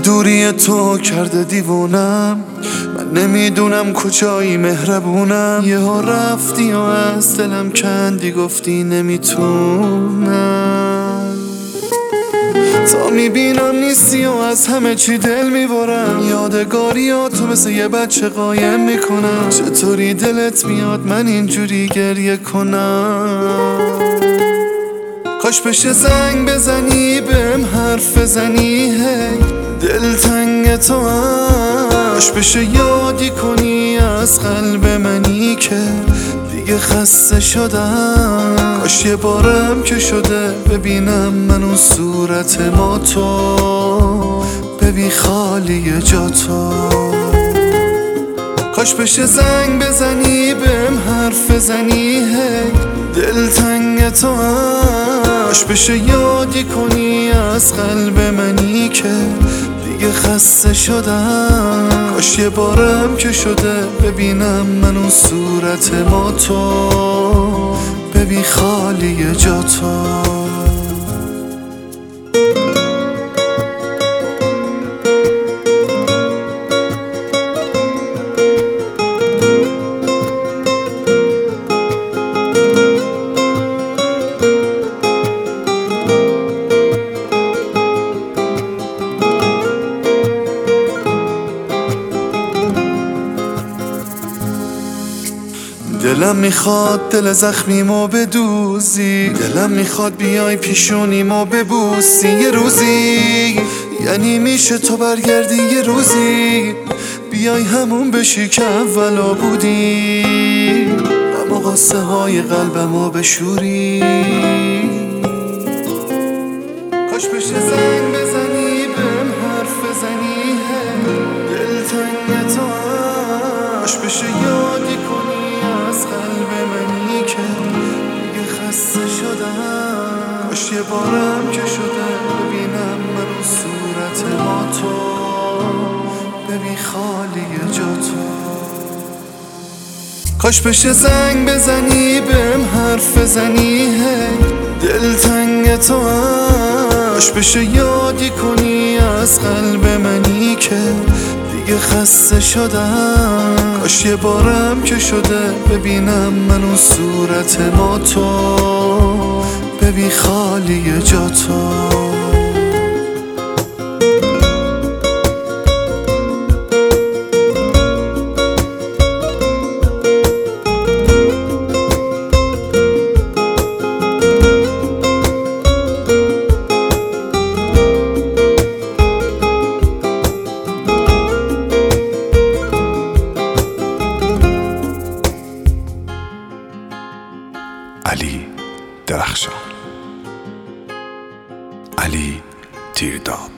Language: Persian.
دوری تو کرده دیوونم، من نمیدونم کجایی مهربونم. یه ها رفتی و از دلم کندی، گفتی نمیتونم. تا میبینم نیستی و از همه چی دل میبرم، یادگاریاتو مثل یه بچه قایم میکنم. چطوری دلت میاد من اینجوری گریه کنم؟ کاش بشه زنگ بزنی بهم حرف بزنی، هی دلتنگ تو هم. کاش بشه یادی کنی از قلب منی که دیگه خسته شدم. کاش یه بارم که شده ببینم من اون صورت ما تو، ببین خالی جا تو. کاش بشه زنگ بزنی بهم حرف بزنی، هی دلتنگ تو هم. کاش بشه یادی کنی از قلب منی که دیگه خسته شدم. کاش یه بارم که شده ببینم من اون صورت ما تو، ببین خالی جا تو. دلم میخواد دل زخمیمو بدوزی، دلم میخواد بیای پیشونیمو ببوسی. یه روزی یعنی میشه تو برگردی، یه روزی بیای همون بشی که اولا بودی، اما قصه های قلبمو بشوری. کاش بشه زنگ بزنی بهم حرف بزنی، دلتنگ تو هم. کاش بشه یادی کنی از قلب منی که دیگه خسته شدم. کاش یه بارم که شده ببینم من اون صورت ما تو، ببین خالی جا تو. کاش بشه زنگ بزنی بهم حرف بزنی، هی دلتنگ تو هم. کاش بشه یادی کنی از قلب منی که دیگه خسته شدم. کاش یه بارم که شده ببینم من اون صورت ما تو، ببین خالی جا تو. علی درخشان، علی تیرداب.